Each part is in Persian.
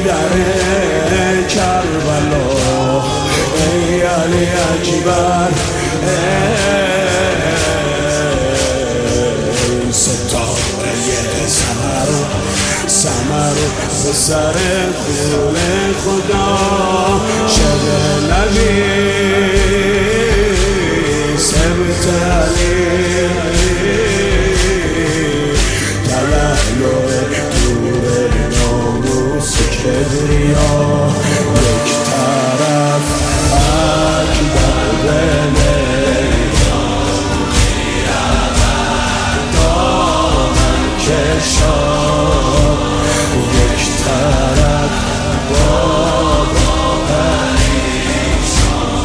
در کربلا، ای علی اکبر، ای ستاره سمر به سر خون خدا، شب نبی سبت علی، تلالو نور ناموس کبریا، یک طرف اکبر بله دامن کشا، یک طرف بابا پریشان،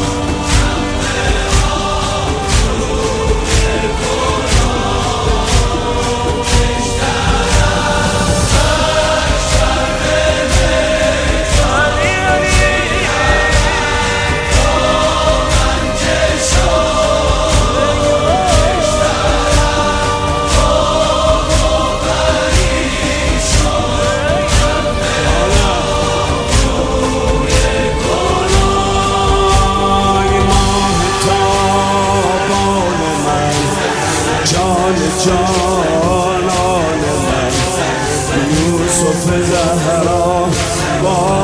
جانان من یوسف زهرا، با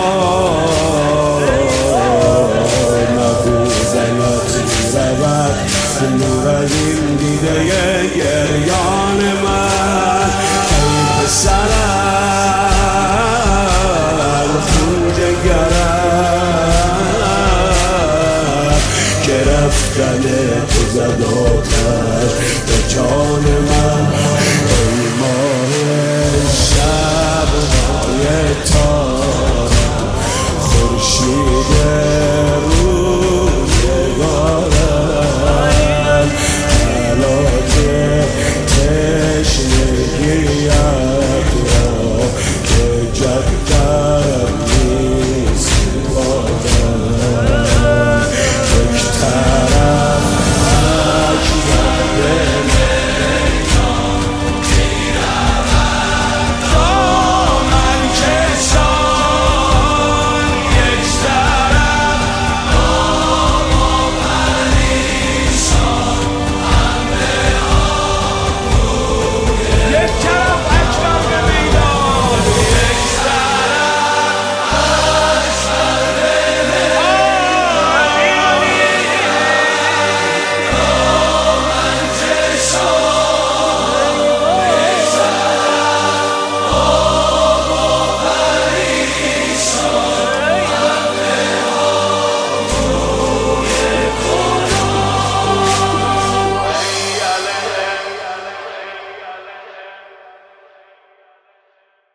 مبوزنت رود نور از این دیده گریان من، ای پسرم خون جگرم، گرفتن تو زد آتش به جان